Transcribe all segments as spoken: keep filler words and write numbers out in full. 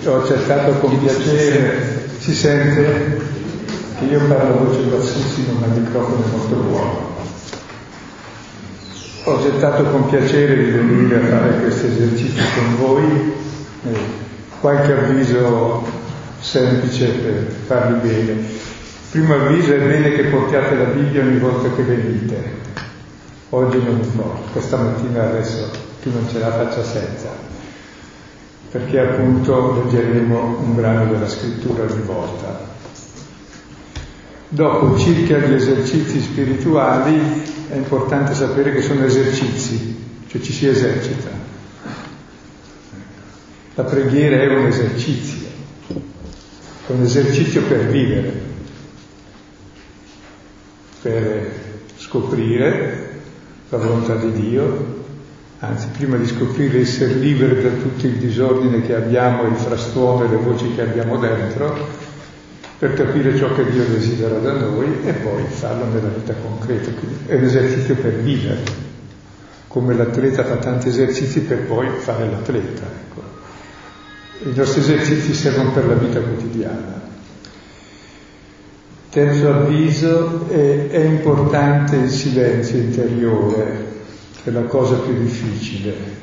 ho accettato con piacere, si sente che io parlo a voce bassissima ma il microfono è molto buono. Ho accettato con piacere di venire a fare questi esercizi con voi, eh, qualche avviso semplice per farli bene. Il primo avviso: è bene che portiate la Bibbia ogni volta che venite. Oggi non mi porto, questa mattina adesso chi non ce la faccia senza, perché appunto leggeremo un brano della scrittura ogni volta. Dopo, circa gli esercizi spirituali, è importante sapere che sono esercizi, cioè ci si esercita. La preghiera è un esercizio, è un esercizio per vivere, per scoprire la volontà di Dio, anzi prima di scoprire essere liberi da tutto il disordine che abbiamo, il frastuono e le voci che abbiamo dentro, per capire ciò che Dio desidera da noi e poi farlo nella vita concreta. Quindi è un esercizio per vivere, come l'atleta fa tanti esercizi per poi fare l'atleta. Ecco. I nostri esercizi servono per la vita quotidiana. Terzo avviso: è, è importante il silenzio interiore, che è la cosa più difficile.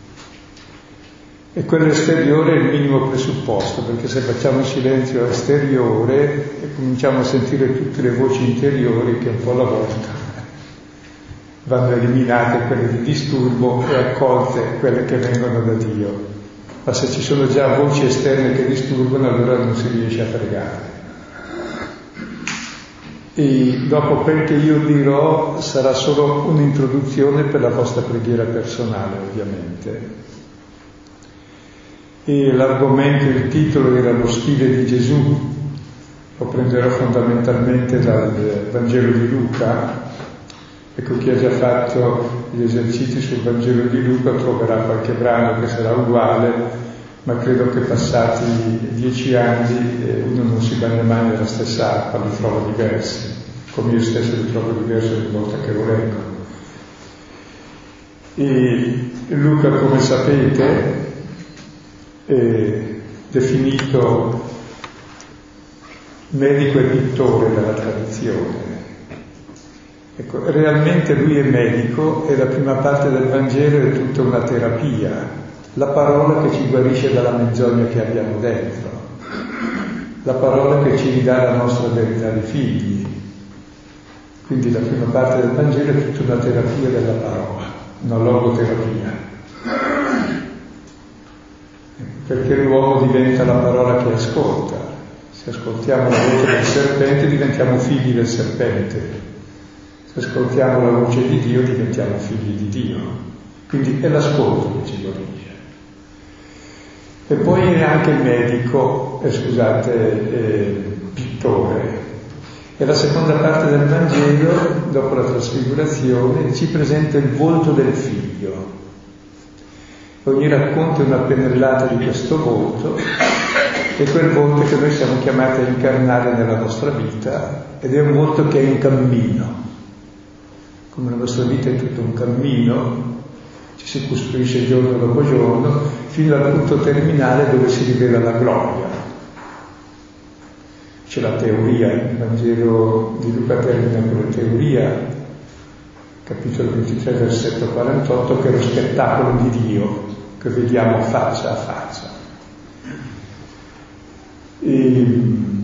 E quello esteriore è il minimo presupposto, perché se facciamo silenzio esteriore cominciamo a sentire tutte le voci interiori che un po' alla volta vanno eliminate, quelle di disturbo, e accolte quelle che vengono da Dio. Ma se ci sono già voci esterne che disturbano, allora non si riesce a pregare. E dopo quel che io dirò sarà solo un'introduzione per la vostra preghiera personale, ovviamente. E l'argomento, il titolo era lo stile di Gesù. Lo prenderò fondamentalmente dal Vangelo di Luca. Ecco, chi ha già fatto gli esercizi sul Vangelo di Luca troverà qualche brano che sarà uguale, ma credo che passati dieci anni eh, uno non si bagna mai nella stessa acqua, li trova diversi, come io stesso li trovo diversi ogni volta che lo leggo. E Luca, come sapete, è definito medico e pittore dalla tradizione. Ecco, realmente lui è medico e la prima parte del Vangelo è tutta una terapia, la parola che ci guarisce dalla menzogna che abbiamo dentro, la parola che ci ridà la nostra verità di figli. Quindi la prima parte del Vangelo è tutta una terapia della parola, una logoterapia. Perché l'uomo diventa la parola che ascolta. Se ascoltiamo la voce del serpente diventiamo figli del serpente, se ascoltiamo la voce di Dio diventiamo figli di Dio. Quindi è l'ascolto che ci guarisce. E poi è anche medico, eh, scusate, eh, pittore. E la seconda parte del Vangelo, dopo la trasfigurazione, ci presenta il volto del figlio. Ogni racconto è una pennellata di questo volto, e quel volto che noi siamo chiamati a incarnare nella nostra vita, ed è un volto che è in cammino. Come la nostra vita è tutto un cammino, ci si costruisce giorno dopo giorno, fino al punto terminale dove si rivela la gloria. C'è la teoria, il Vangelo di Luca termina con la teoria, capitolo ventitré, versetto quarantotto, che è lo spettacolo di Dio, che vediamo faccia a faccia. E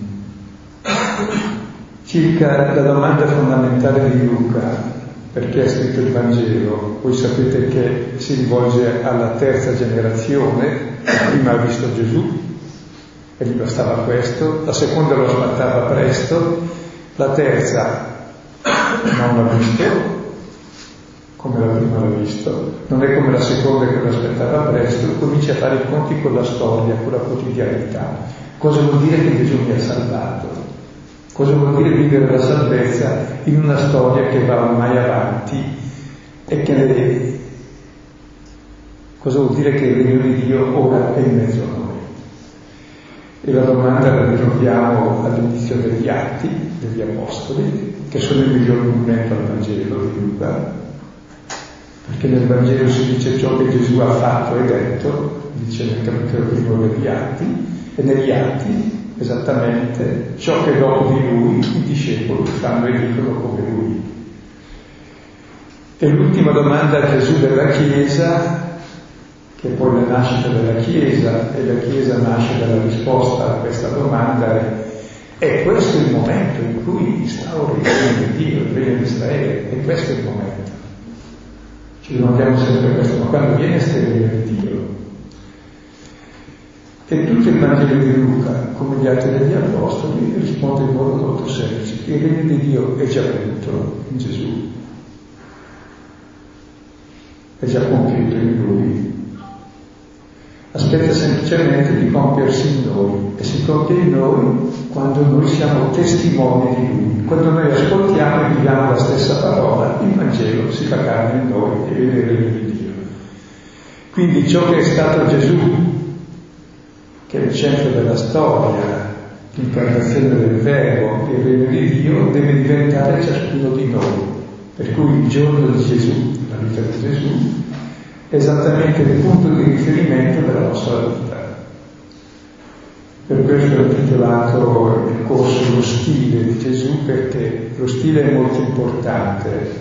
circa la domanda fondamentale di Luca, perché ha scritto il Vangelo, voi sapete che si rivolge alla terza generazione, la prima ha visto Gesù e gli bastava questo, la seconda lo aspettava presto, la terza non l'ha visto come la prima l'ha visto, non è come la seconda che lo aspettava presto, comincia a fare i conti con la storia, con la quotidianità. Cosa vuol dire che Gesù mi ha salvato? Cosa vuol dire vivere la salvezza in una storia che va ormai avanti e che cosa vuol dire che il regno di Dio ora è in mezzo a noi? E la domanda la ritroviamo all'inizio degli Atti degli Apostoli, che sono il miglior monumento al Vangelo di Luca, perché nel Vangelo si dice ciò che Gesù ha fatto e detto, dice nel capitolo primo degli Atti, e negli Atti esattamente ciò che dopo di lui i discepoli fanno e dicono come lui. E l'ultima domanda a Gesù della Chiesa, che poi la nascita della Chiesa, e la Chiesa nasce dalla risposta a questa domanda, è: è questo il momento in cui instaura il regno di Dio, il regno di Israele? E questo è il momento. Ci domandiamo sempre questo: ma quando viene questo regno di Dio? E tutto il Vangelo di Luca, come gli Atti degli Apostoli, risponde in modo molto semplice: il regno di Dio è già venuto in Gesù, è già compiuto in Lui. Aspetta semplicemente di compiersi in noi, e si compie in noi quando noi siamo testimoni di Lui. Quando noi ascoltiamo e viviamo la stessa parola, il Vangelo si fa carne in noi e vede il regno di Dio. Quindi ciò che è stato Gesù, che è il centro della storia, l'incarnazione del Verbo, il regno di Dio, deve diventare ciascuno di noi. Per cui il giorno di Gesù, la vita di Gesù, è esattamente il punto di riferimento della nostra vita. Per questo ho intitolato il corso Lo stile di Gesù, perché lo stile è molto importante.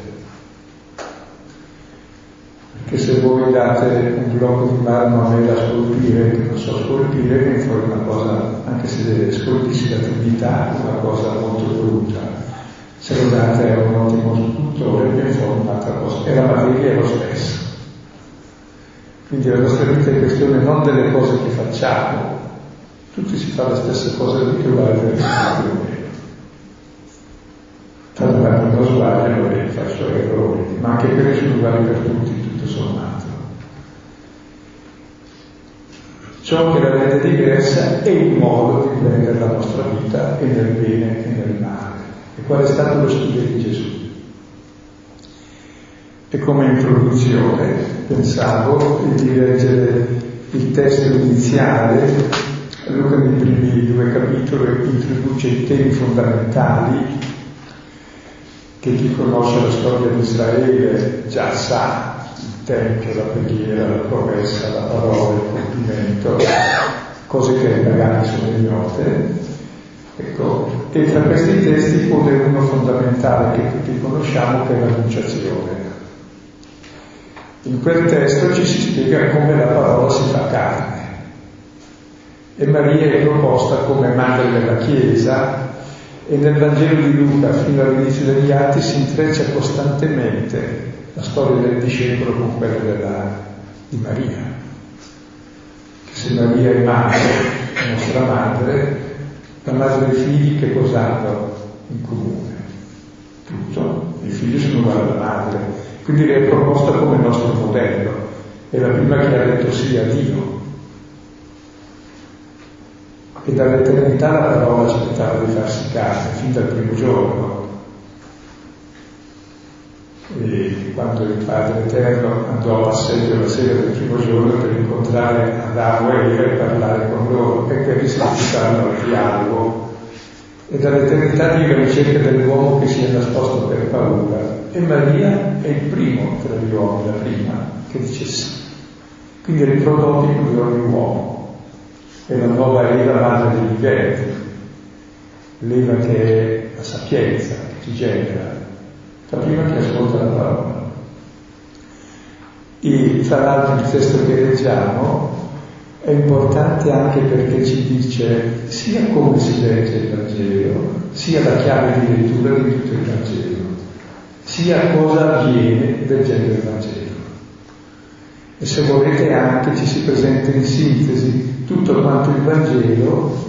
Perché se voi date un blocco di marmo a me da scolpire, che non so scolpire, mi fa una cosa, anche se scolpissi la Trinità, una cosa molto brutta. Se lo date a un ottimo scultore, mi fa un'altra cosa. E la materia è lo stesso. Quindi la nostra vita è questione non delle cose che facciamo, tutti si fa la stessa cosa di più vale per il meno. Tanto quando non sbaglio e faccio errori, ma anche quelli sono uguali per tutti, tutto sommato. Ciò che la rende diversa è il modo di prendere la nostra vita, e nel bene e nel male. E qual è stato lo stile di Gesù? E come introduzione pensavo di leggere il testo iniziale. Luca nei primi due capitoli introduce i temi fondamentali che chi conosce la storia di Israele già sa: il tempio, la preghiera, la promessa, la parola, il compimento, cose che ai pagani sono ignote. Ecco, e tra questi testi pone uno fondamentale che tutti conosciamo, che è l'Annunciazione. In quel testo ci si spiega come la parola si fa carne, e Maria è proposta come madre della Chiesa, e nel Vangelo di Luca fino all'inizio degli Atti si intreccia costantemente la storia del discepolo con quella della, di Maria. Che se Maria è madre, la nostra madre, la madre dei figli che cosa hanno in comune? Tutto. I figli sono uguali alla madre. Quindi l'è proposta come nostro modello, è la prima che ha detto sì a Dio. E dall'eternità la parola aspettava di farsi carne, fin dal primo giorno. E quando il Padre Eterno andò a passeggio la sera del primo giorno per incontrare Adamo e Eva e parlare con loro, e per risuscitarono al dialogo. E dall'eternità Dio è alla ricerca dell'uomo che si è nascosto per paura. E Maria è il primo tra gli uomini, la prima, che dice sì. Quindi è il prototipo di ogni uomo. È la nuova Eva, madre degli viventi. L'Eva che è la sapienza, che ci genera. La prima che ascolta la parola. E tra l'altro il testo che leggiamo è importante anche perché ci dice sia come si legge il Vangelo, sia la chiave di lettura di tutto il Vangelo, sia cosa avviene leggendo il Vangelo. E se volete anche ci si presenta in sintesi tutto quanto il Vangelo,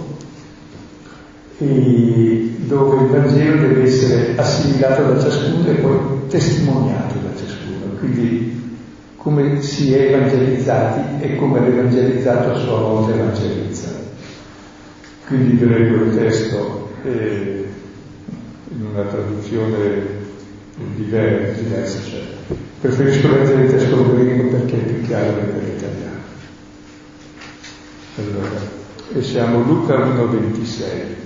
e dove il Vangelo deve essere assimilato da ciascuno e poi testimoniato da ciascuno. Quindi come si è evangelizzati e come l'evangelizzato a sua volta evangelizza. Quindi vi leggo il testo eh, in una traduzione diversa, diversa cioè. Preferisco leggere il testo greco perché è più chiaro che per l'italiano. Allora, e siamo Luca uno ventisei.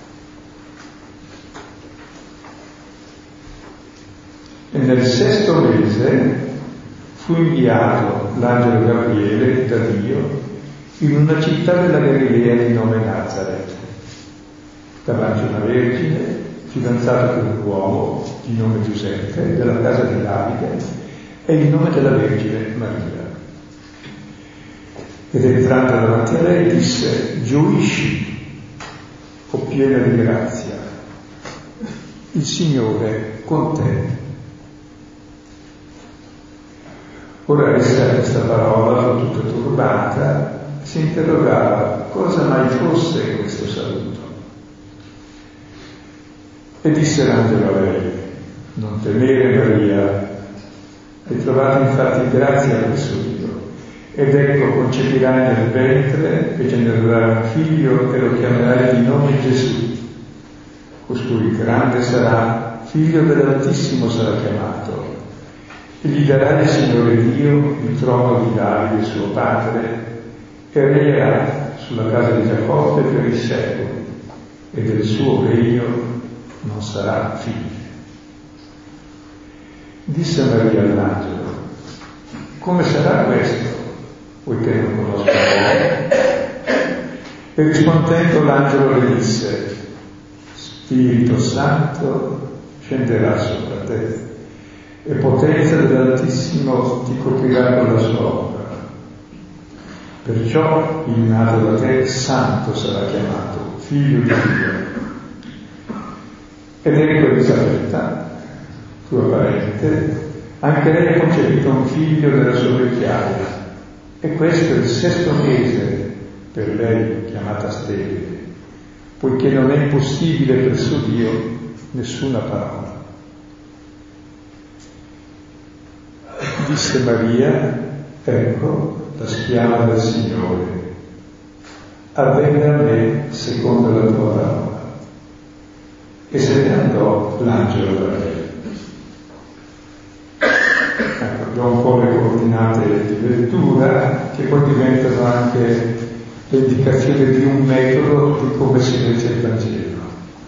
E nel sesto mese fu inviato l'angelo Gabriele da Dio in una città della Galilea di nome Nazareth, davanti a una vergine, fidanzata con un uomo di nome Giuseppe, della casa di Davide, e il nome della Vergine Maria. Ed entrando davanti a lei disse: gioisci, o piena di grazia, il Signore con te. Ora essa, questa parola, tutta turbata, si interrogava cosa mai fosse questo saluto. E disse l'angelo a lei: non temere, Maria, hai trovato infatti grazia presso Dio, ed ecco concepirai nel ventre e genererai un figlio e lo chiamerai di nome Gesù. Costui grande sarà, figlio dell'Altissimo sarà chiamato, e gli darà il Signore Dio il trono di Davide suo padre, e regnerà sulla casa di Giacobbe per i secoli, e del suo regno non sarà fine. Disse Maria all'angelo: come sarà questo, poiché non conosco l'uomo? E rispondendo l'angelo le disse: Spirito Santo scenderà sopra te, e potenza dell'Altissimo ti coprirà con la sua opera. Perciò il nato da te santo sarà chiamato, figlio di Dio. Ed ecco Elisabetta, tua parente, anche lei ha concepito un figlio nella sua vecchiaia, e questo è il sesto mese per lei chiamata sterile, poiché non è impossibile presso Dio nessuna parola. Disse Maria: ecco la schiava del Signore, avvenga a me secondo la tua parola. E se ne andò l'angelo da lei. Ecco, abbiamo un po' le coordinate di lettura, che poi diventano anche l'indicazione di un metodo di come si legge il Vangelo.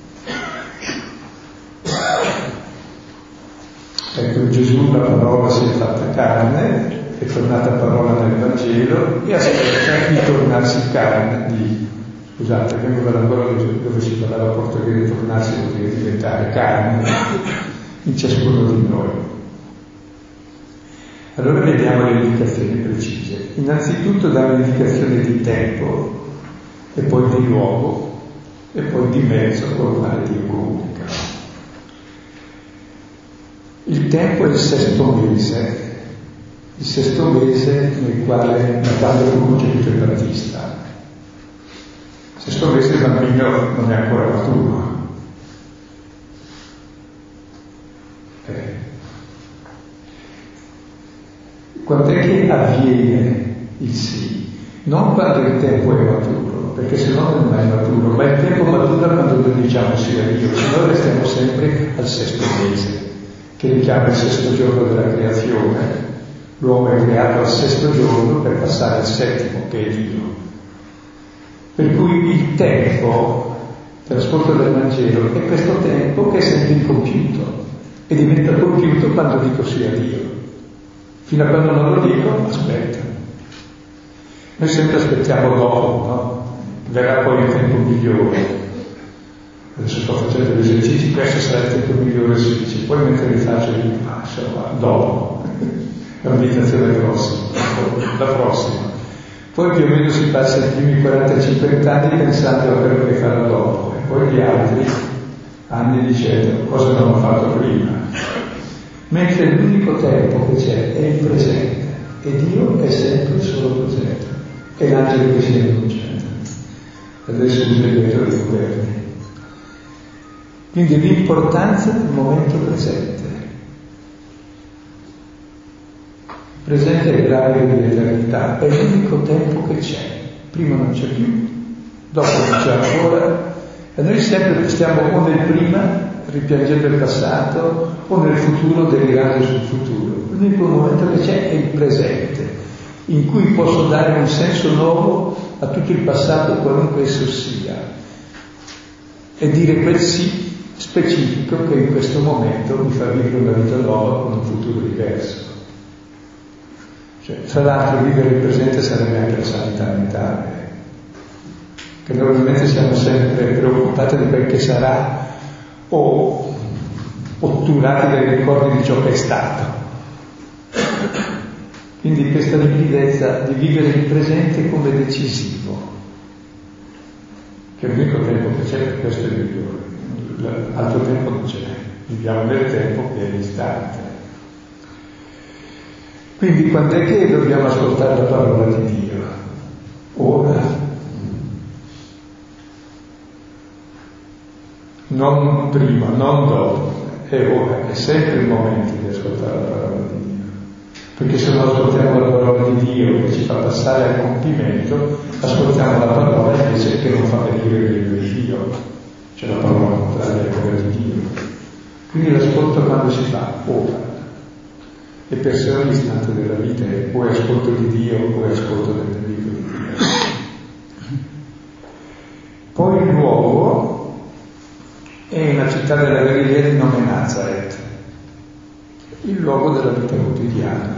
Ecco, Gesù, la parola si è fatta carne, è tornata parola nel Vangelo e aspetta di tornarsi carne, di, scusate, vengo dall'ancora dove si parlava portoghese, di tornarsi vuol dire diventare carne in ciascuno di noi. Allora vediamo le indicazioni precise. Innanzitutto dà un'indicazione di tempo, e poi di luogo, e poi di mezzo con il quale Dio comunica. Il tempo è il sesto mese, il sesto mese nel quale da quando fu concepito il Battista. Il sesto mese il bambino non è ancora maturo. Eh. Quando è che avviene il sì? Non quando il tempo è maturo, perché se no non è maturo, ma il tempo matura quando noi diciamo sì a Dio, se no restiamo sempre al sesto mese, che richiama il sesto giorno della creazione. L'uomo è creato al sesto giorno per passare al settimo, che è Dio. Per cui il tempo dell'ascolto del Vangelo è questo tempo che è sempre incompiuto e diventa compiuto quando dico sì a Dio. Fino a quando non lo dico, aspetta. Noi sempre aspettiamo dopo, no? Verrà poi il tempo migliore. Adesso sto facendo gli esercizi, questo sarà il tempo migliore, si dice. Poi mentre li faccio dico, ah, insomma, dopo. È un'indicazione prossima, la prossima. Poi più o meno si passa i primi quaranta cinquanta anni pensando a quello che farò dopo, e poi gli altri anni dicendo cosa non ho fatto prima. Mentre l'unico tempo che c'è è il presente, e Dio è sempre solo presente, è l'angelo che si annuncia. Adesso uso il metro dei governi. Quindi l'importanza del momento presente. Il presente è il grado dell'eternità, è l'unico tempo che c'è. Prima non c'è più, dopo non c'è ancora, e noi sempre stiamo o nel prima, ripiangendo il passato, o nel futuro, delirando sul futuro. L'unico momento che c'è è il presente, in cui posso dare un senso nuovo a tutto il passato, qualunque esso sia, e dire quel sì specifico che in questo momento mi fa vivere una vita nuova con un futuro diverso. Cioè, tra l'altro vivere il presente sarebbe anche la sanità mentale, che normalmente siamo sempre preoccupati di quel che sarà o otturati dai ricordi di ciò che è stato. Quindi questa limpidezza di vivere il presente come decisivo, che è l'unico tempo che c'è, per questo è il migliore. L'altro tempo non c'è, viviamo nel tempo che è l'istante. Quindi quando è che dobbiamo ascoltare la parola di Dio? Ora. Non prima, non dopo, è ora, è sempre il momento di ascoltare la parola di Dio. Perché se non ascoltiamo la parola di Dio che ci fa passare al compimento, ascoltiamo la parola invece che non fa venire il regno di Dio, cioè la parola contraria a quella di Dio. Quindi l'ascolto quando si fa? Ora. E per sé ogni istante della vita è o ascolto di Dio o ascolto del nemico di Dio. Poi il luogo è una città della Galilea di nome Nazareth, il luogo della vita quotidiana.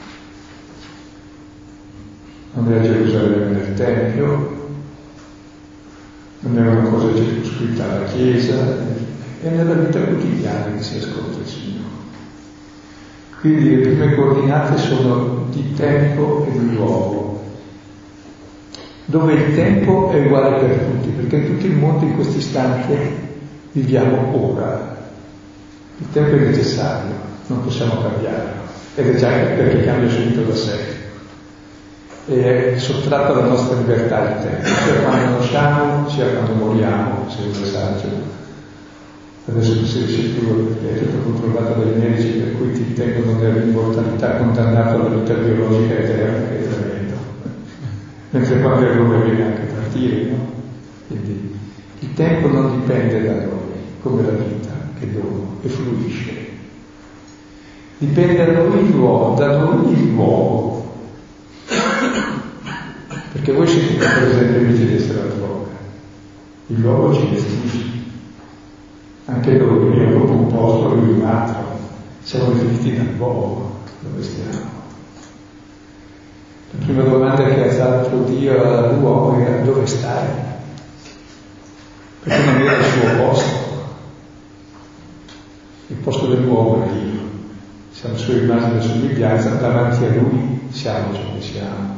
Non è a Gerusalemme nel Tempio, non è una cosa circoscritta alla Chiesa, è nella vita quotidiana che si ascolta il Signore. Quindi le prime coordinate sono di tempo e di luogo, dove il tempo è uguale per tutti, perché in tutto il mondo in questo istante viviamo ora. Il tempo è necessario, non possiamo cambiarlo, ed è già perché cambia subito da sé. È sottratto alla nostra libertà il tempo, sia quando nasciamo, sia quando moriamo, se uno è saggio. Adesso non si riesce più, perché è tutto controllato dai medici, per cui ti tengono nell'immortalità, condannato alla vita biologica eterna, che è tremendo. Mentre quando è l'uomo viene anche partire, no? Quindi il tempo non dipende da noi, come la vita, che è dono, e fluisce. Dipende da noi il luogo, da noi il luogo. Perché voi siete per esempio amici di essere altrove. Il luogo ci gestisce. Anche noi abbiamo un posto, lui un altro. Siamo definiti dal luogo dove stiamo. La prima domanda che ha fatto Dio all'uomo era: dove stai? Perché non era il suo posto. Il posto dell'uomo è Dio. Siamo sua immagine e somiglianza, davanti a lui siamo ciò che siamo.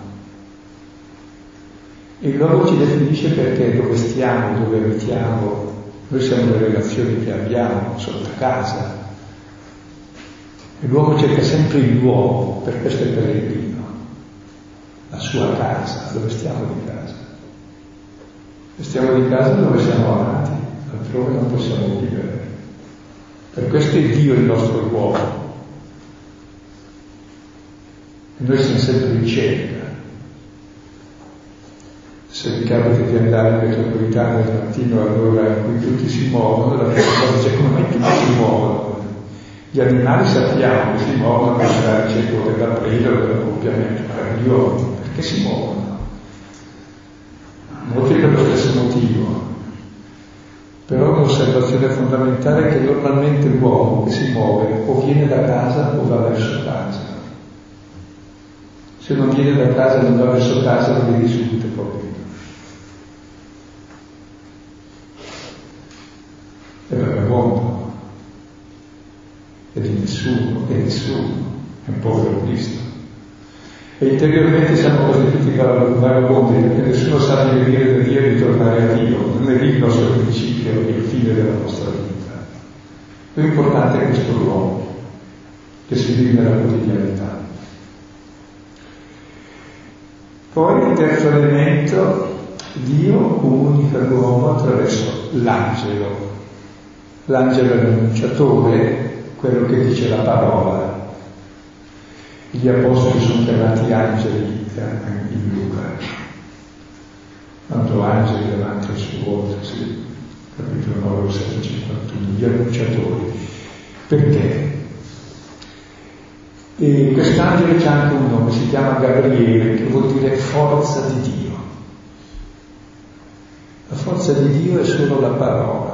Il luogo ci definisce perché dove stiamo, dove abitiamo, noi siamo le relazioni che abbiamo sotto casa. E l'uomo cerca sempre il luogo, per questo è pellegrino, la sua casa, dove stiamo di casa. Se stiamo di casa dove siamo amati, altrove non possiamo vivere. Per questo è Dio il nostro luogo. E noi siamo sempre in cerca. Se vi capita di andare in metropolitana al mattino all'ora in cui tutti si muovono, la prima cosa dice: come mai tutti si muovono? Gli animali sappiamo che si muovono per andare al centro della preda o dell'accoppiamento, ma io perché si muovono? Molti per lo stesso motivo. Però un'osservazione fondamentale è che normalmente l'uomo che si muove o viene da casa o va verso casa. Se non viene da casa e non va verso casa, lo vedi subito proprio. È vagabondo, è di nessuno, è nessuno, è un povero Cristo. E interiormente siamo costituiti vagabondi, perché nessuno sa di venire da Dio e di tornare a Dio, non è lì il nostro principio, è il fine della nostra vita. Lo importante è questo luogo, che si vive nella quotidianità. Poi il terzo elemento: Dio comunica all'uomo attraverso l'angelo. L'angelo è l'annunciatore, quello che dice la parola. Gli apostoli sono chiamati angeli in Luca. Quanto angeli davanti al suo volto, sì, capitolo nove, versetto cinquantuno, gli annunciatori. Perché? E quest'angelo c'è anche un nome, si chiama Gabriele, che vuol dire forza di Dio. La forza di Dio è solo la parola.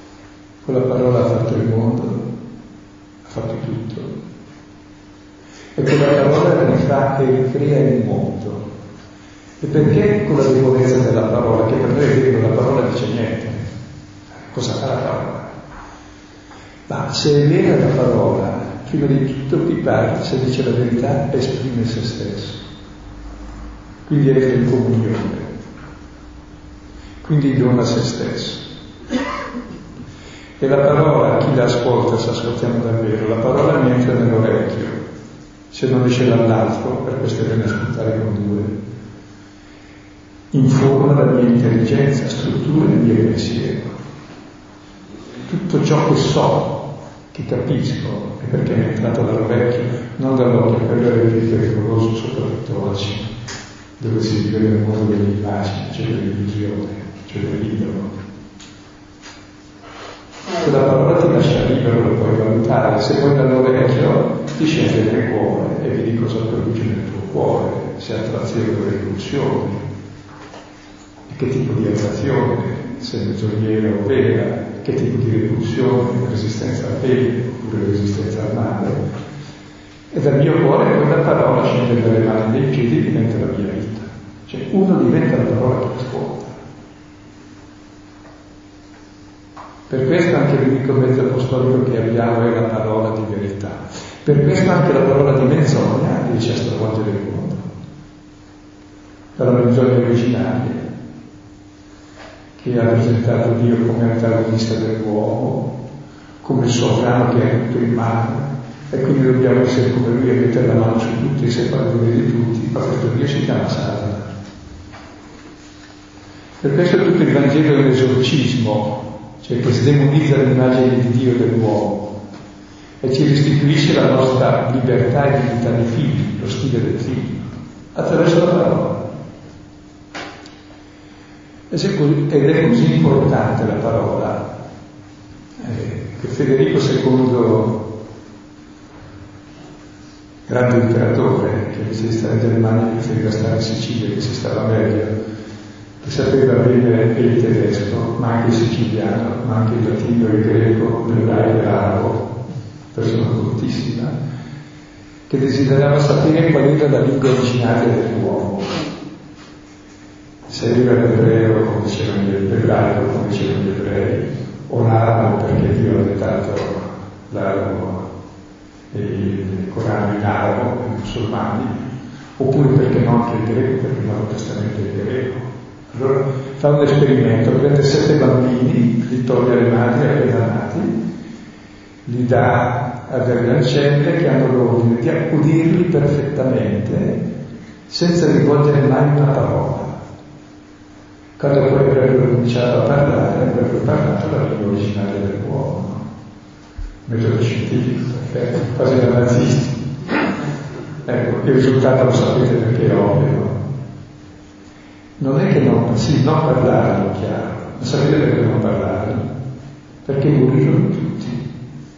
Con la parola ha fatto il mondo, ha fatto tutto. E quella parola rifà e ricrea il mondo. E perché con la debolezza della parola, che per noi è vero, la parola dice niente. Cosa fa la parola? Ma se è vera la parola, prima di tutto chi parla, se dice la verità, esprime se stesso. Quindi entra in comunione. Quindi dona se stesso. E la parola, chi la ascolta, se ascoltiamo davvero, la parola mi entra nell'orecchio, se non esce dall'altro, per questo è bene ascoltare con due, informa la mia intelligenza, struttura il mio pensiero. Tutto ciò che so, che capisco, è perché mi è entrato dall'orecchio, non dall'occhio. Quello è più pericoloso, soprattutto oggi, dove si vive nel mondo delle immagini, c'è dell'illusione, c'è dell'idolo. Quella parola ti lascia libero, lo puoi valutare, se poi dall'orecchio ti scende nel cuore e vedi cosa produce nel tuo cuore, se attrazione o repulsione, e che tipo di attrazione, se menzognera o vera, che tipo di repulsione, resistenza al bene oppure resistenza al male. E dal mio cuore quella parola scende dalle mani dei piedi e diventa la mia vita. Cioè uno diventa la parola che ascolta. Per questo anche l'unico mezzo apostolico che abbiamo è la parola di verità. Per questo anche la parola di menzogna riesce a stravolgere il mondo. Dalla menzogna originaria, che ha presentato Dio come antagonista dell'uomo, come il sovrano che ha tutto in mano, e quindi dobbiamo essere come lui e mettere la mano su tutti e separare di tutti. Ma questo Dio si chiama Satana. Per questo tutto il Vangelo è un esorcismo, cioè che sdemonizza l'immagine di Dio e dell'uomo e ci restituisce la nostra libertà e dignità di figli, lo stile del figlio, attraverso la parola. Ed è così importante la parola eh, che Federico secondo, grande imperatore, che invece di stare in Germania preferiva stare in Sicilia, che si stava meglio, che sapeva bene il tedesco, ma anche il siciliano, ma anche il latino, il greco, l'ebraico e l'arabo, persona coltissima, che desiderava sapere qual era la lingua originaria dell'uomo. Se era l'ebreo, come dicevano gli ebraico, come dicevano gli ebrei, o l'arabo, perché Dio ha dettato l'arabo e il Corano in arabo, i musulmani, oppure perché no anche il greco, perché il Nuovo Testamento è il greco. Allora fa un esperimento, prende sette bambini, li toglie alle madri appena nati, li dà a delle ancelle che hanno l'ordine di accudirli perfettamente senza rivolgere mai una parola. Quando poi avrebbero cominciato a parlare, avrebbero parlato la lingua originaria dell'uomo. Metodo scientifico, perfetto, quasi da nazisti. Ecco, il risultato lo sapete perché è ovvio. Non è che non, sì, non parlarono, chiaro, ma sapete perché non parlarono? Perché morirono tutti.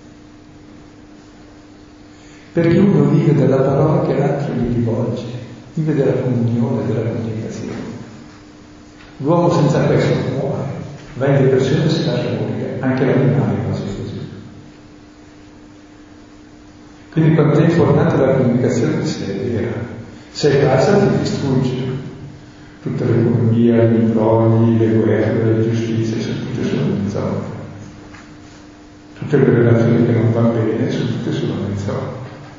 Perché uno vive della parola che l'altro gli rivolge, vive della comunione, della comunicazione. L'uomo senza questo muore, va in depressione e si lascia morire, anche l'animale è quasi così. Quindi quanto è importante la comunicazione se è vera, se è falsa ti distrugge. Tutta l'economia, gli imbrogli, le guerre, le giustizie, sono tutte sulla menzogne. Tutte le relazioni che non vanno bene sono tutte sulla menzogne.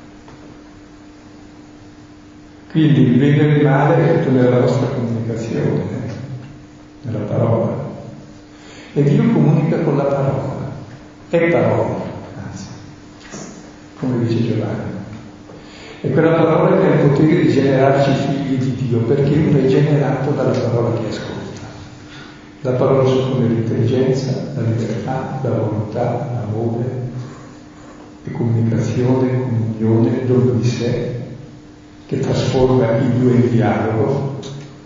Quindi il bene e il male è tutto nella nostra comunicazione, nella parola. E Dio comunica con la parola, è parola, anzi, come dice Giovanni. E quella parola che ha il potere di generarci figli di Dio, perché uno è generato dalla parola che ascolta. La parola suppone l'intelligenza, la libertà, la volontà, l'amore, e comunicazione, comunione, dono di sé, che trasforma i due in dialogo.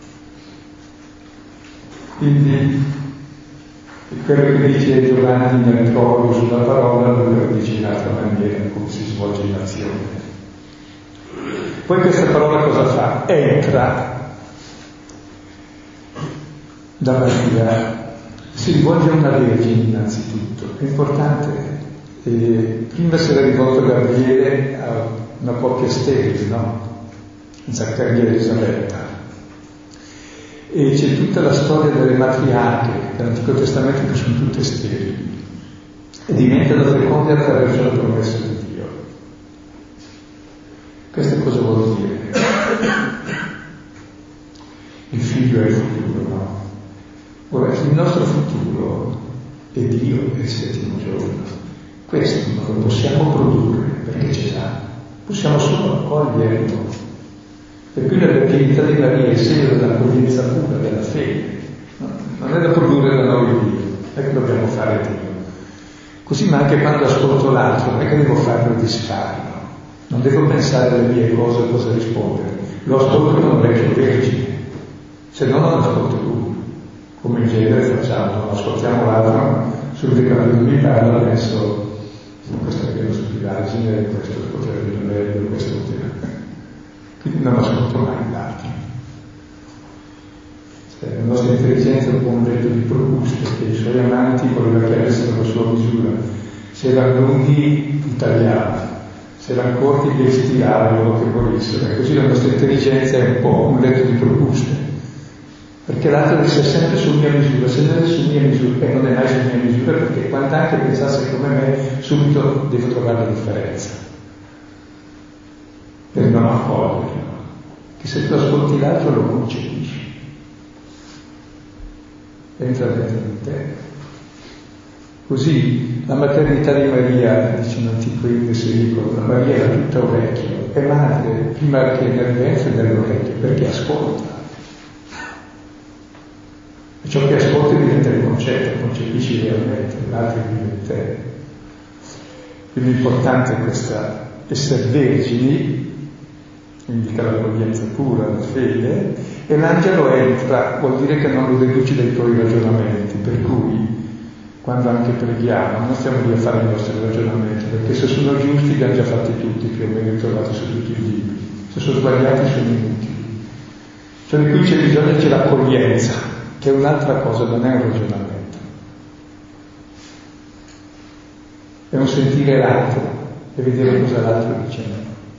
Quindi quello che dice Giovanni nel prologo sulla parola lo dice in altra maniera, come si svolge in azione. Poi questa parola cosa fa? Entra da Maria, si rivolge a una vergine innanzitutto, è importante. E prima si era rivolto Gabriele a una coppia sterile, no? Zaccaria e Elisabetta. E c'è tutta la storia delle matriarche dell'Antico Testamento che sono tutte sterili e diventano feconde attraverso la promessa di Dio. Questo cosa vuol dire? Il figlio è il futuro, no? Ora, il nostro futuro è Dio e il settimo giorno. Questo non lo possiamo produrre perché c'è già, possiamo solo accoglierlo. E qui la virginità di Maria è il segno dell'accoglienza pura, della fede. No? Non è da produrre da noi Dio, è che dobbiamo fare Dio. Così, ma anche quando ascolto l'altro, non è che devo farlo disfarlo, non devo pensare alle mie cose, cosa rispondere. Lo ascolto con un vecchio vergine, se no non ascolto lui. Come in genere facciamo, non ascoltiamo l'altro, subito che non mi parla, penso, questa è una stupidaggine, questo è potere di bello, questo è potere. Quindi non ascolto mai l'altro. Cioè, la nostra intelligenza è un po' un detto di Proust, che i suoi amanti voleva chiarirsi alla sua misura. Se erano lunghi, li tagliava, se erano corti, li stilava in modo che morissero. E così la nostra intelligenza è un po' un letto di Proust, perché l'altro deve essere sempre su mia misura, se non è su mia misura, e non è mai su mia misura, perché quando anche pensasse come me, subito devo trovare la differenza. Per non accoglierlo, che se tu ascolti l'altro lo concepisci, entra dentro di te. Così la maternità di Maria, dice un antico inno secolo, la Maria era tutta orecchio, è madre prima che nel ventre e nell'orecchio, perché ascolta. E ciò che ascolti diventa il concetto, concepisci realmente, l'altro vive in te. Quindi l'importante è questa, essere vergini, indica l'accoglienza pura, la fede, e l'angelo entra, vuol dire che non lo deduci dai tuoi ragionamenti, per cui quando anche preghiamo non stiamo lì a fare i nostri ragionamenti, perché se sono giusti li hanno già fatti tutti, più o meno trovati su tutti i libri, se sono sbagliati sono inutili. Cioè di cui c'è bisogno c'è l'accoglienza, che è un'altra cosa, non è un ragionamento, è un sentire l'altro e vedere cosa l'altro dice.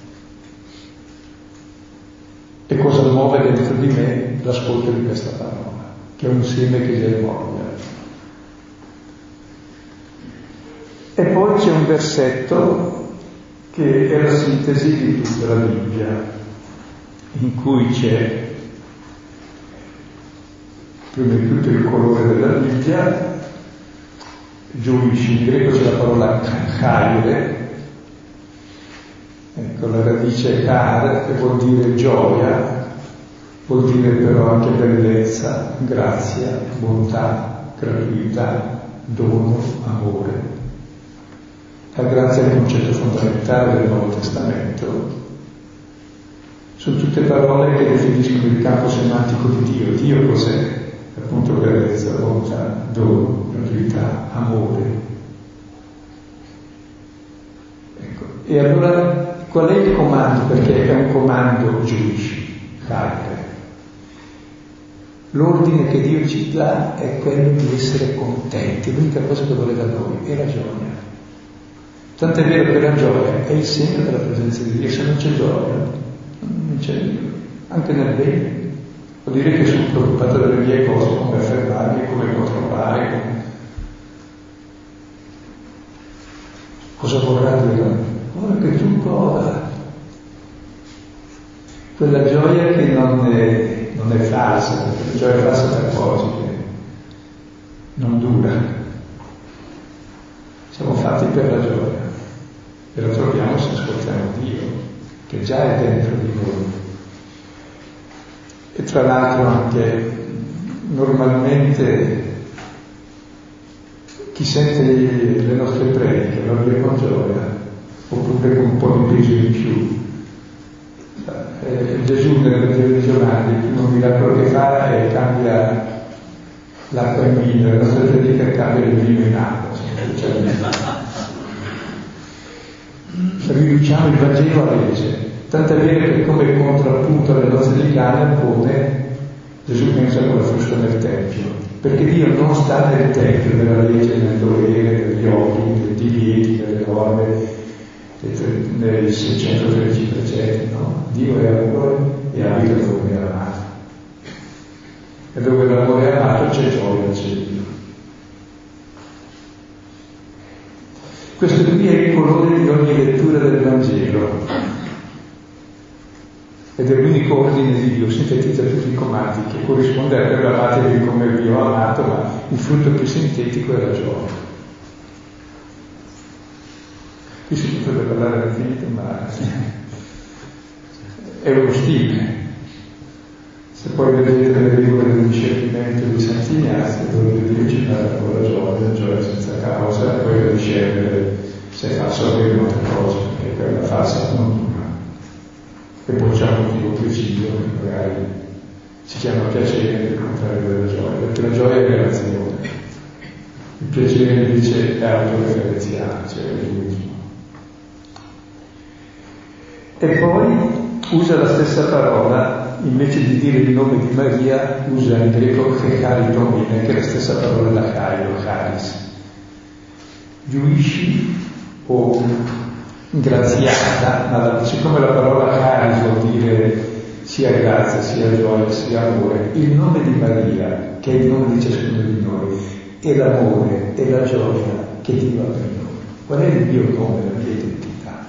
E cosa muove dentro di me l'ascolto di questa parola, che è un seme che germoglia. E poi c'è un versetto che è la sintesi di tutta la Bibbia, in cui c'è prima di tutto il colore della Bibbia, Giudici, in greco c'è la parola chaire, ecco, la radice kar, che vuol dire gioia, vuol dire però anche bellezza, grazia, bontà, gratuità, dono, amore. La grazia è il concetto fondamentale del Nuovo Testamento. Sono tutte parole che definiscono il campo semantico di Dio. Dio cos'è? Appunto bellezza, bontà, dono, gratuità, amore. Ecco. E allora qual è il comando? Perché è un comando giudici, caire. L'ordine che Dio ci dà è quello di essere contenti, l'unica cosa che vuole da noi è la gioia. Tant'è vero che la gioia è il segno della presenza di Dio. Se non c'è gioia, non c'è Dio, anche nel bene. Vuol dire che sono preoccupato delle mie cose, come affermarmi, come controllare, come... cosa vorrà dire? Ora che tu prova quella gioia che non è, non è falsa, perché la gioia falsa ti accorgi che non dura. Siamo fatti per la gioia e la troviamo se ascoltiamo Dio, che già è dentro di noi. E tra l'altro anche normalmente chi sente le nostre prediche lo vive con gioia, oppure con un po' di peso in più. Eh, Gesù nel Vangelo di Giovanni, il primo miracolo che fa è cambia l'acqua in vino, la nostra predica cambia il vino in acqua. Riduciamo il Vangelo a legge. Tant'è vero che come contrappunto alle nozze di Cana pone, Gesù pensa con la frusta nel Tempio, perché Dio non sta nel Tempio, nella legge, nel dovere, negli obblighi, nei divieti, nelle norme. nei seicentotredici precetti, no? Dio è amore e abita dove è amato. E dove l'amore è amato c'è gioia, c'è Dio. Questo qui è il colore di ogni lettura del Vangelo ed è l'unico ordine di Dio, sintetizza tutti i comandi, che corrisponde a quello amatevi come vi ho amato, ma il frutto più sintetico è la gioia. Qui si potrebbe parlare all'infinito, ma è uno stile. Se poi vedete le regole del discernimento di Sant'Ignazio, dove Dio ci parla con la gioia, gioia senza causa, e poi da discernere se fa sorridere un'altra cosa, perché quella falsa non e poi c'è un motivo preciso che magari si chiama piacere, il contrario della gioia, perché la gioia è relazione, il piacere invece è autoreferenziale, cioè è l'egoismo. E poi usa la stessa parola, invece di dire il nome di Maria, usa in greco charitomine, che è la stessa parola da cairo, charis. Giuisci o graziata, ma siccome la parola charis vuol dire sia grazia, sia gioia, sia amore, il nome di Maria, che è il nome di ciascuno di noi, è l'amore e la gioia che Dio ha per noi. Qual è il mio nome, la mia identità?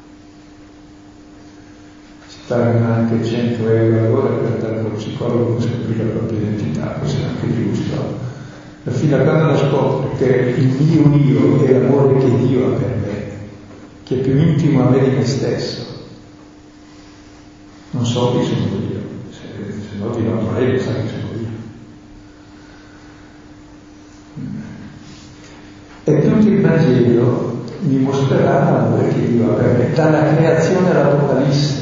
Si pagano anche cento euro all'ora per andare dallo psicologo per scoprire la propria identità, questo è anche giusto. Ma fino a quando non scopro che il mio io è l'amore che Dio ha per me, che è più intimo a me di me stesso, non so chi sono io, se, se no dirò ma lei lo sa chi sono io. E tutto il Vangelo mi mostrerà l'amore che Dio ha per me, dalla creazione all'Apocalisse.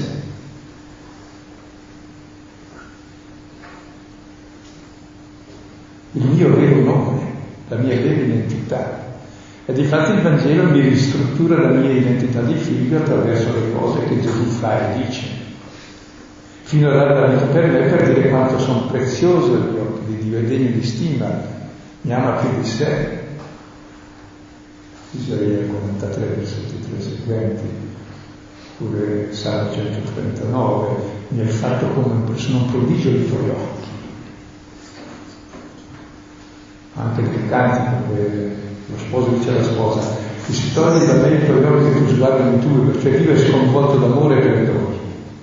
Il mio vero nome, la mia vera identità. E difatti il Vangelo mi ristruttura la mia identità di figlio attraverso le cose che Gesù fa e dice, fino a dare la vita per me, per dire quanto sono prezioso agli occhi di Dio, è degno di stima, mi ama più di sé. Isaia quarantatré, versetti tre seguenti, oppure Salmo centotrentanove, mi hai fatto come sono un prodigio dei tuoi occhi. Anche nel cantico, lo sposo dice alla sposa, ti si toglie da me il tuo occhi che tu sguardo tu, perché Dio è sconvolto d'amore per noi.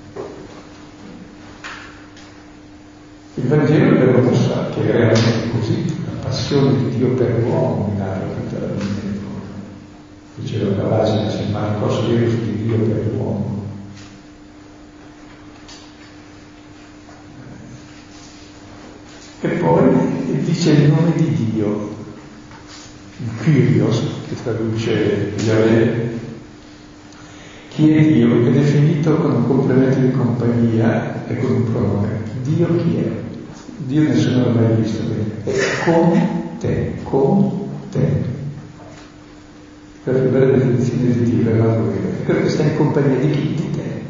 Il Vangelo deve mostrare che è realmente così, la passione di Dio per l'uomo narra tutta la Bibbia. Diceva Cavagina, se Marcos Deus di Dio per l'uomo. E poi dice il nome di Dio, il Kyrios, che traduce Yahweh, chi è Dio, è definito con un complemento di compagnia e con un pronome. Dio chi è? Dio nessuno l'ha mai visto, è con te, con te. La più bella definizione di Dio è l'amore, è quello che sta in compagnia di chi? Di te.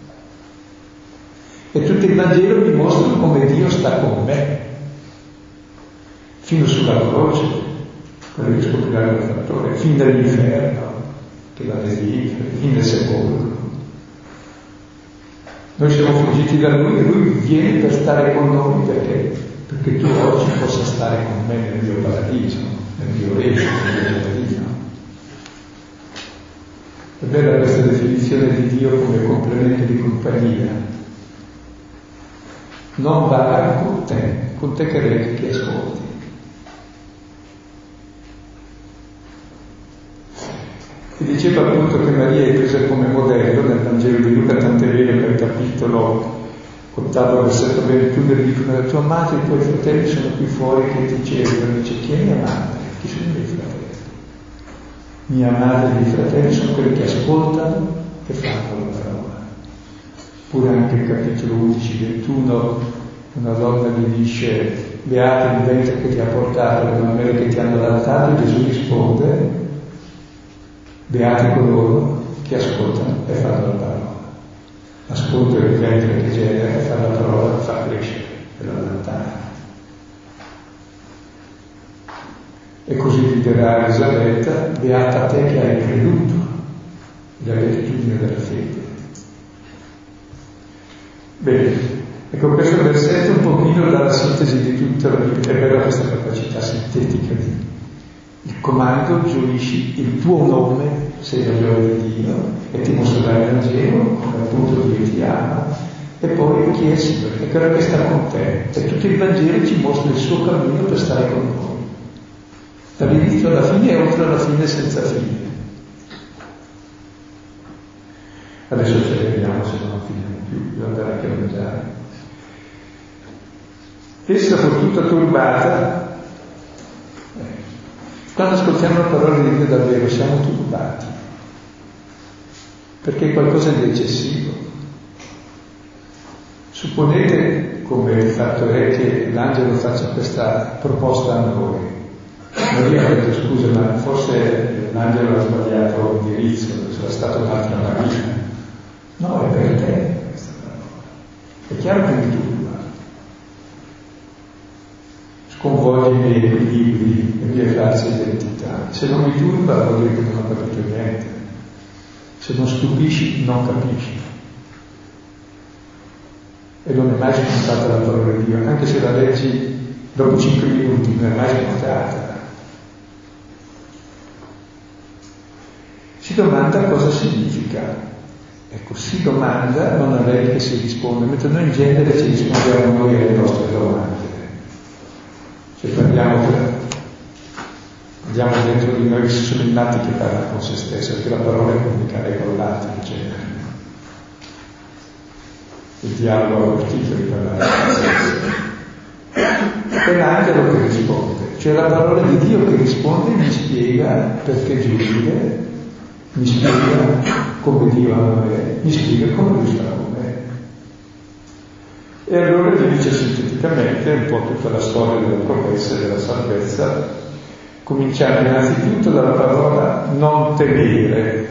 E tutto il Vangelo mi mostra come Dio sta con me, fino sulla croce, quello che scoprirà il fattore, fin dall'inferno, che la desidera, fin nel sepolcro. Noi siamo fuggiti da Lui e Lui viene per stare con noi, perché? Perché tu oggi possa stare con me nel mio paradiso, nel mio regno, nel mio giardino. È bella questa definizione di Dio come complemento di compagnia. Non va con te, con te che leggi, che ascolti. E diceva appunto che Maria è presa come modello nel Vangelo di Luca, tant'è vero che al capitolo ottavo, versetto ventuno, dicono: tu amato, i tuoi fratelli sono qui fuori che ti cercano. Dice: chi è mia madre? Chi sono i miei fratelli? Mia madre e i miei fratelli sono quelli che ascoltano e fanno la parola. Pure anche il capitolo undici, ventuno, una donna gli dice: beato il ventre che ti ha portato e le mammelle che ti hanno lattato, e Gesù risponde: beati coloro che ascoltano e fanno la parola. Ascolto il ventre che genera e fa la parola, fa crescere e la lattare. E così gli dirà Elisabetta: beata te che hai creduto. la beatitudine della fede. Bene, ecco, questo versetto un pochino dà la sintesi di tutta la Bibbia. È bella questa capacità sintetica di il comando: gioisci, il tuo nome sei la gioia di Dio, e ti mostrerai il Vangelo, come appunto Dio ti ama, e poi chi è il Signore? È quello che sta con te, e tutto il Vangelo ci mostra il suo cammino per stare con noi, dall'inizio alla fine e oltre alla fine senza fine. Adesso ce ne vediamo, se non finiamo più, devo andare anche a mangiare. Essa fu tutta turbata. Quando ascoltiamo la parola di Dio davvero siamo turbati, perché è qualcosa di eccessivo. Supponete, come il fatto è, che l'angelo faccia questa proposta a noi. Noi abbiamo detto: scusa, ma forse l'angelo ha sbagliato indirizzo, sarà stata un'altra Maria. No, è per te questa parola. È chiaro che mi turba, sconvolge i miei equilibri, le mie false identità. Se non mi turba vuol dire che non ho capito niente. Se non stupisci, non capisci. E non è mai scontata la parola di Dio, anche se la leggi dopo cinque minuti, non è mai scontata. Si domanda cosa significa. Ecco, si domanda, non a lei che si risponde, mentre noi in genere ci rispondiamo noi alle nostre domande. Cioè parliamo, andiamo dentro di noi, ci sono i nati che parlano con se stessi, perché la parola è comunicare con l'altro in genere. Il dialogo ha l'ortico di parlare con se stesso. È l'angelo che risponde, cioè la parola di Dio che risponde mi spiega perché giudicare, mi spiega come Dio ama me, mi spiega come Lui sta con me. E allora gli dice sinteticamente un po' tutta la storia della promessa e della salvezza, cominciando innanzitutto dalla parola non temere,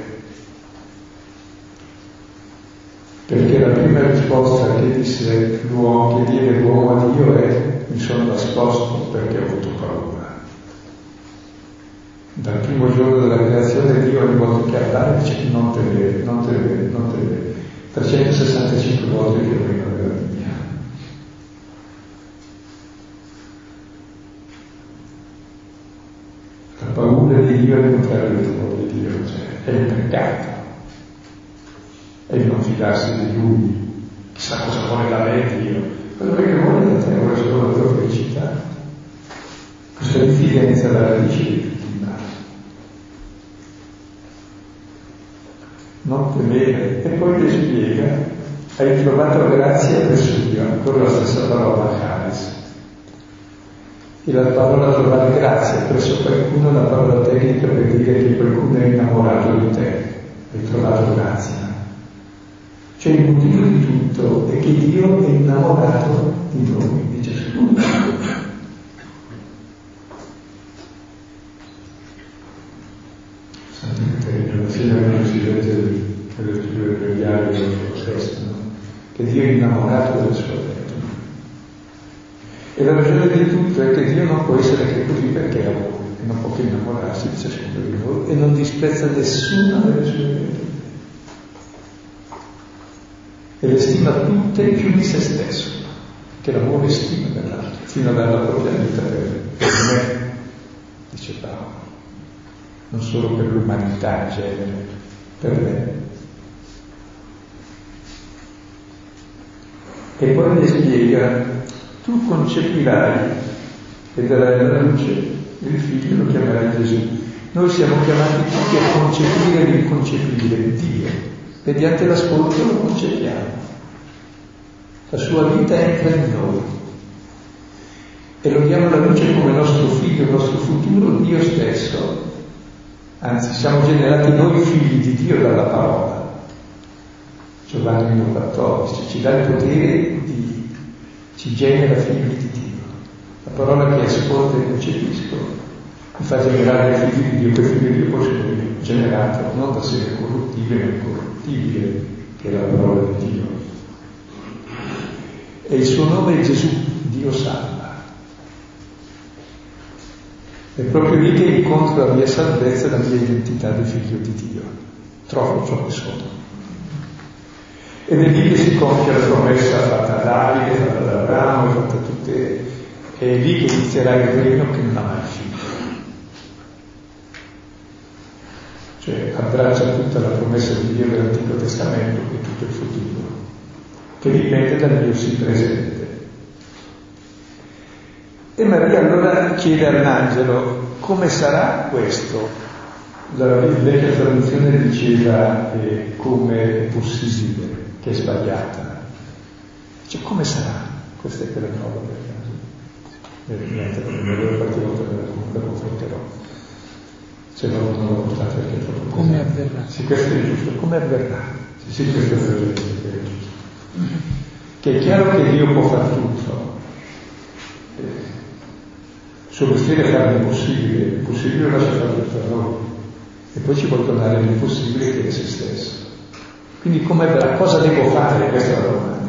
perché la prima risposta che disse l'uomo, che diede l'uomo a Dio è: mi sono nascosto perché ho avuto paura. Dal primo giorno della creazione Dio ogni volta che appare dice non temere, non temere, non temere. trecentosessantacinque volte che prima della Bibbia. La paura di Dio è il contrario del temore di Dio, cioè è il peccato, è il non fidarsi di Lui. Chissà cosa vuole da me Dio, quello che vuole da te vuole solo la tua felicità. Questa diffidenza è la radice di tutti i mali. Non temere, e poi ti spiega: hai trovato grazia presso Dio, ancora la stessa parola, charis. E la parola trovare grazia presso qualcuno è una parola tecnica per dire che qualcuno è innamorato di te, hai trovato grazia. Cioè il motivo di tutto è che Dio è innamorato di noi, di Gesù. Alla fine non si legge nelle letture del diario dello stesso, no? Che Dio è innamorato del suo detto. E la ragione di tutto è che Dio non può essere che così perché è amore, e non può che innamorarsi di ciascuno di noi, e non disprezza nessuna delle sue virtù. E le stima tutte più di se stesso, che l'amore stima dell'altro, fino a dare la propria vita per, per me, dice Paolo, non solo per l'umanità in genere, per me. E poi le spiega: tu concepirai e darai alla luce il figlio, lo chiamerai Gesù. Noi siamo chiamati tutti a concepire l'inconcepibile, Dio. Mediante l'ascolto lo concepiamo. La sua vita entra in noi e lo diamo alla luce come nostro figlio, il nostro futuro, Dio stesso. Anzi, siamo generati noi figli di Dio dalla parola. Giovanni uno quattordici ci dà il potere di, ci genera figli di Dio. La parola che ascolta e concepisco mi fa generare figli di Dio, quei figli di Dio poi sono generato non da seme corruttibile ma incorruttibile, che è la parola di Dio. E il suo nome è Gesù, Dio salva. È proprio lì che incontro la mia salvezza e la mia identità di figlio di Dio. trovo ciò che sono. Ed è lì che si compie la promessa fatta a Davide, fatta ad Abramo, fatta a tutte, è lì che inizierà il regno che non ha mai fine. Cioè abbraccia tutta la promessa di Dio dell'Antico Testamento e tutto il futuro, che dipende dal Dio sì presente. E Maria allora chiede all'angelo: come sarà questo? La vecchia tradizione diceva eh, come è possibile, che è sbagliata. Cioè, come sarà? Questa è quella nuova per caso. Eh, niente, non vedo qualche volta la confronterò. Se no non l'ho portata perché è troppo come avverrà? Sì, questo è giusto. Come avverrà? Sì, sì, questo è giusto. Che è chiaro che Dio può fare tutto. Eh, suo mestiere è fare l'impossibile. L'impossibile lo lascia fare tutto a noi. E poi ci può tornare l'impossibile che è se stesso. Quindi come avverrà? Cosa devo fare? Questa è la domanda.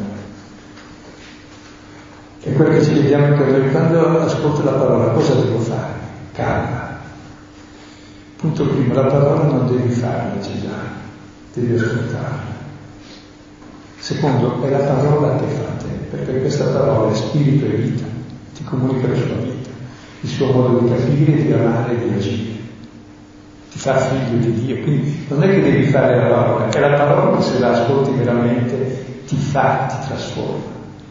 È quello che ci chiediamo anche noi. Quando ascolto la parola, cosa devo fare? Calma. Punto primo, la parola non devi farla già, devi ascoltarla. Secondo, è la parola che fa te, perché questa parola è spirito e vita, ti comunica la sua vita, il suo modo di capire, di amare e di agire. Ti fa figlio di Dio, quindi non è che devi fare la parola, è la parola che se la ascolti veramente ti fa, ti trasforma,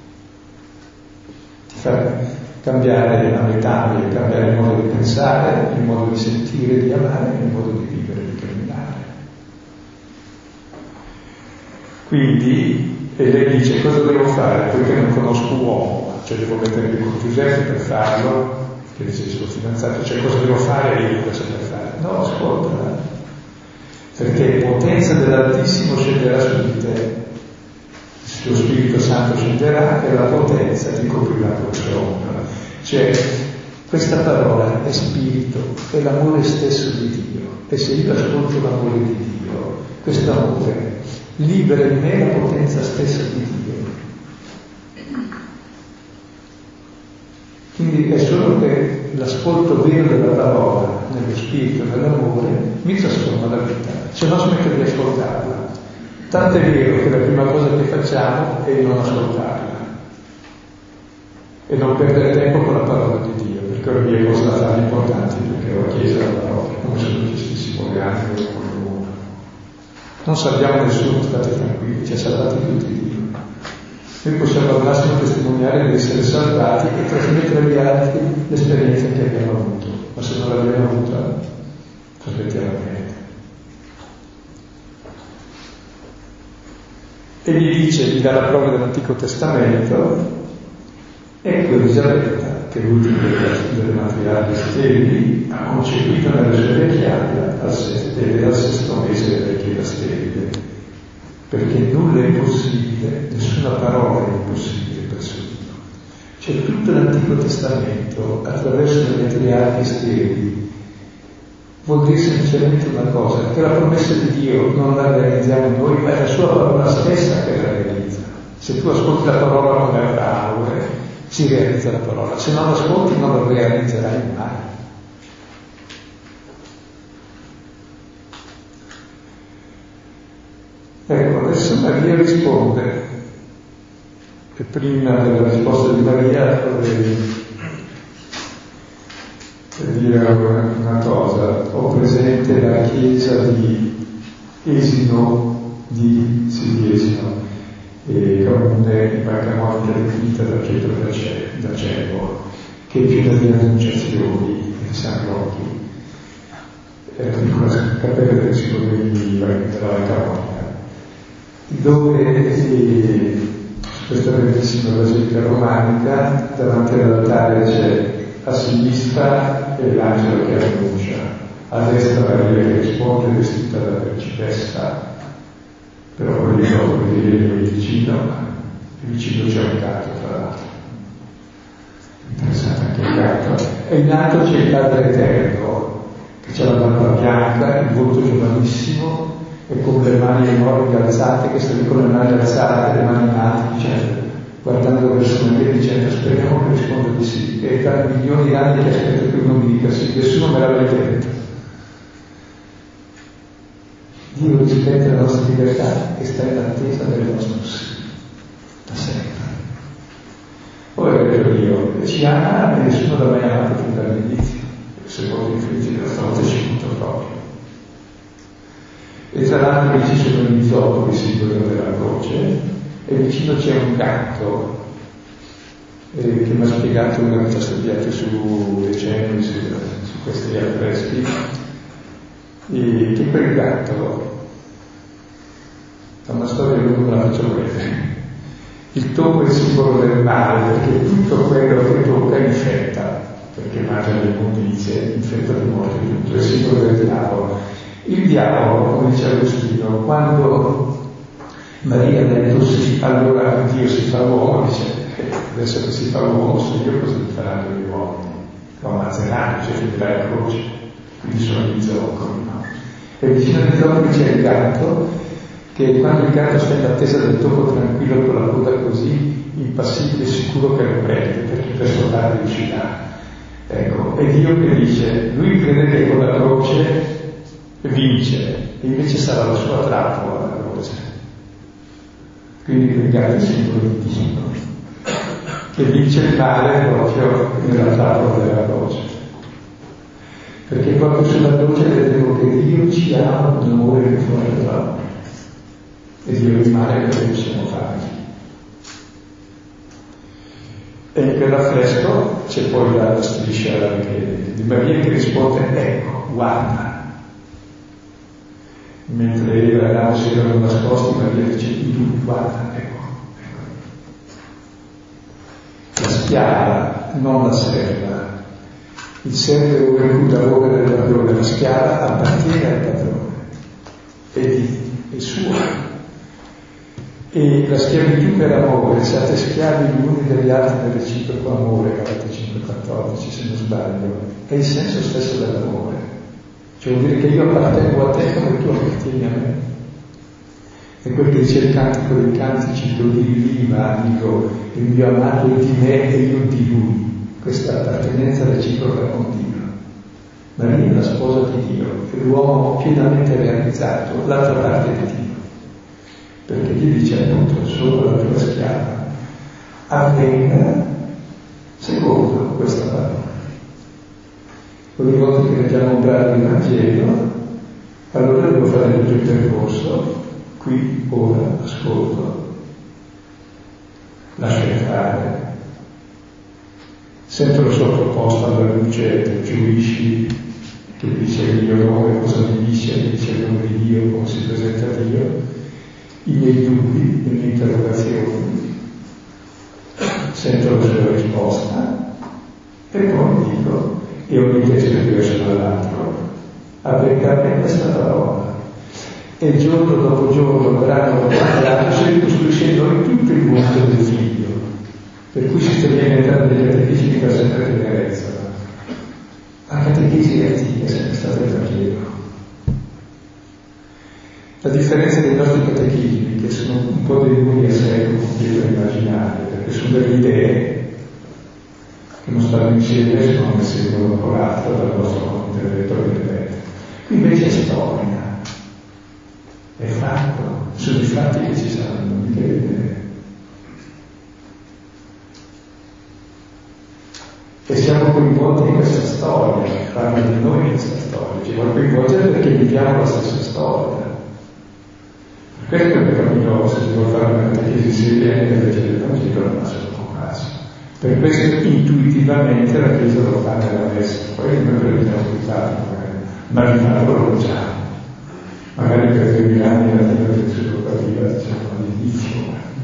ti fa cambiare la metà, cambiare il modo di pensare, il modo di sentire, di amare, il modo di vivere, di camminare. Quindi, e lei dice: cosa devo fare? Perché non conosco uomo, cioè devo mettermi con Giuseppe per farlo, che dice il suo fidanzato, cioè cosa devo fare? E io cosa per fare? No, ascolta, perché potenza dell'Altissimo scenderà su di te, il tuo Spirito Santo scenderà e la potenza ti coprirà con le sue ombra. Cioè, questa parola è spirito, è l'amore stesso di Dio, e se io ascolto l'amore di Dio, questo amore libera in me la potenza stessa di Dio. Quindi è solo che l'ascolto vero della parola, nello spirito, nell'amore, mi trasforma la vita, se no smetto di ascoltarla. Tanto è vero che la prima cosa che facciamo è non ascoltarla e non perdere tempo con la parola di Dio, perché ora vi è cose da fare importanti, perché la Chiesa è la parola, come se non ci stessimo legati con il mondo. Non salviamo nessuno, state tranquilli, ci ha salvati tutti Dio. Noi possiamo al massimo testimoniare di essere salvati e trasmettere agli altri l'esperienza che abbiamo avuto, ma se non l'abbiamo avuta, trasmettiamo niente. E gli dice, gli dà la prova dell'Antico Testamento. Ecco Elisabetta, che è l'ultima delle matriarche sterili, ha concepito nelle sue vecchiaie al sesto, al sesto mese delle vecchie sterili, perché nulla è impossibile, nessuna parola è impossibile per suo Dio. Cioè tutto l'Antico Testamento, attraverso le matriarche sterili, vuol dire semplicemente una cosa, che la promessa di Dio non la realizziamo noi, ma è la sua parola stessa che la realizza. Se tu ascolti la parola come Abramo, eh, si realizza la parola, se non l'ascolti non lo realizzerai mai. Ecco, adesso Maria risponde, e prima della risposta di Maria vorrei dire una cosa. Ho presente la chiesa di Esino, di sì, Esino, e comune in Marcamonica definita da Pietro da Cervo, che è piena di annunciazioni di San Rocchi, è una piccola cappella del Signore della Marcamonica, dove eh, questa bellissima basilica romanica, davanti all'altare c'è a sinistra è l'angelo che annuncia, a destra Maria che risponde vestita da principessa, però poi io dopo vedere vicino, vicino c'è un gatto tra l'altro, interessante anche il gatto, e in alto c'è il Padre Eterno, che c'è la barba bianca, il volto giovanissimo, e con le mani enormi alzate, che sta lì con le mani alzate, le mani in alto, dicendo, guardando verso me dicendo speriamo che risponda di sì, e tra milioni di anni che aspetto che uno mi dica sì, nessuno me l'avrebbe detto. Dio rispetta la nostra libertà e sta in attesa del nostro sì, da sempre. Poi è vero Dio, ci ama e nessuno l'ha mai amato fin dall'inizio, se vuole infliggere la stavolta ci punta proprio. E tra l'altro lì ci sono gli zoccoli, il simbolo della croce, e vicino c'è un gatto eh, che mi ha spiegato una che ci ha studiato su decenni, su, su questi affreschi, e che quel gatto ha una storia che non la faccio vedere. Il topo è il simbolo del male, perché tutto quello che tocca infetta, perché mangia le immondizie, infetta di morte tutto, è il simbolo del diavolo. Il diavolo, come dice Agostino, quando Maria ha detto sì, allora Dio si fa uomo, dice eh, adesso che si fa uomo so io cosa mi faranno gli uomini? Lo ammazzeranno, cioè finirà la croce, quindi sono gli zoccoli, no? E vicino agli zoccoli c'è il gatto, che quando il gatto sta in attesa del topo tranquillo con la coda così, impassibile, sicuro che lo prende, perché per soltanto riuscirà. Ecco, e Dio che dice, lui crede che con la croce vince, e invece sarà la sua trappola la croce. Quindi quel gatto è il simbolo di Dio, che vince il male proprio nella trappola della croce. Perché proprio sulla croce vedremo che Dio ci ha un amore che fuori dall'amore. E Dio il male che possiamo fargli. E in quell'affresco c'è poi la striscia di Maria che risponde, ecco, guarda. Mentre Eva e Adamo si erano nascosti, Maria dice, tu guarda, ecco, ecco. La schiava, non la serva. Il servo è un lavoro del padrone, la schiava appartiene al padrone, è, di, è sua. E la schiavitù per amore, siate schiavi gli uni degli altri nel reciproco amore, Galati cinque quattordici se non sbaglio, è il senso stesso dell'amore. Cioè vuol dire che io appartengo a te come tu appartieni a me. È quel che dice il cantico dei cantici, tu di viva, dico, il mio amato è di me e io di lui. Questa appartenenza reciproca con Dio. Maria è la sposa di Dio, è l'uomo pienamente realizzato, l'altra parte di Dio. Perché gli dice appunto solo la tua schiava avvenga secondo questa parola. Ogni volta che leggiamo un brano di Vangelo, allora devo fare tutto il percorso, qui, ora, ascolto, lascio entrare, sempre sottoposto alla luce del giudici che dice il mio nome, cosa mi dice, mi dice il nome di Dio, come si presenta Dio, i miei dubbi, le mie interrogazioni, sento la sua risposta e poi dico, e ogni testo è diverso dall'altro, avvenga questa parola. E giorno dopo giorno, brano dopo brano, si ricostruisce in noi tutto il mondo del figlio, per cui si sta diventando degli catechesi di per sempre tenerezza. La catechesi antica è sempre stata il Vangelo. La differenza dei nostri catechismi, che sono un po' dei muri a secolo, dietro immaginario, perché sono delle idee che non stanno insieme, sono messe uno dopo l'altro dal nostro intelletto ripete. Qui invece è storia, è fatto, sono i fatti che ci saranno, mica le idee. E siamo coinvolti in questa storia, parla di noi in questa storia, ci vuole coinvolgere perché viviamo la stessa storia. Questo è il cammino, se si vuole fare una catechesi seria e leggere il Vangelo non ha solo caso. Per questo intuitivamente la Chiesa lo fa nella messa, poi noi lo abbiamo aiutato, ma rifarlo lo facciamo. Magari per duemila anni la Chiesa del suo capiva, diciamo all'inizio.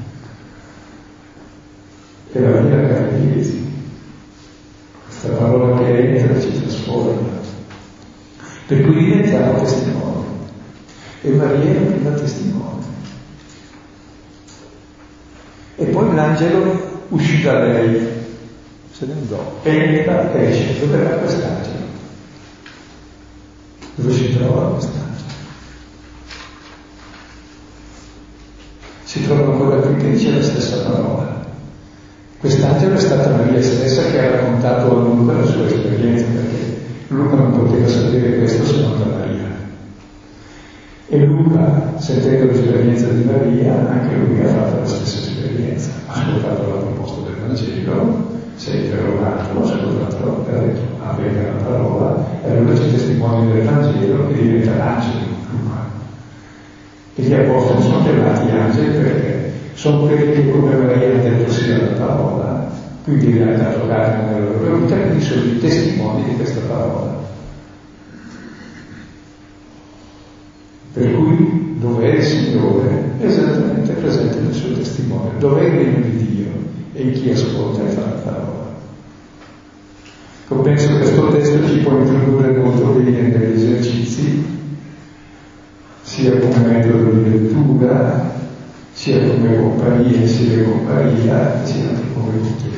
E la mia catechesi, questa parola che entra ci trasforma. Per cui diventiamo testimoni. E Maria è la prima testimone. E poi l'angelo uscì da lei, se ne andò, entra e esce. Dove era quest'angelo? Dove si trova quest'angelo? Si trova ancora qui che dice la stessa parola. Quest'angelo è stata Maria stessa che ha raccontato a Luca la sua esperienza, perché Luca non poteva sapere questo se non da Maria. E Luca sentendo l'esperienza di Maria, anche lui ha fatto la stessa esperienza, ha ascoltato la proposta del Vangelo, si è interrogato, ha ascoltato, ha detto, avvenga la parola, e allora c'è testimonio del Vangelo che diventa l'angelo. E gli apostoli sono chiamati angeli perché sono quelli che come Maria hanno detto sì alla parola, quindi gli hanno dato carne nella loro vita, quindi sono i testimoni di questa parola. Per cui dov'è il Signore? È esattamente presente nel suo testimone. Dov'è il regno di Dio? E in chi ascolta e fa la parola. Io penso che questo testo ci può introdurre molto bene negli esercizi, sia come metodo di lettura, sia come compagnia, sia compagnia, sia anche come cultura.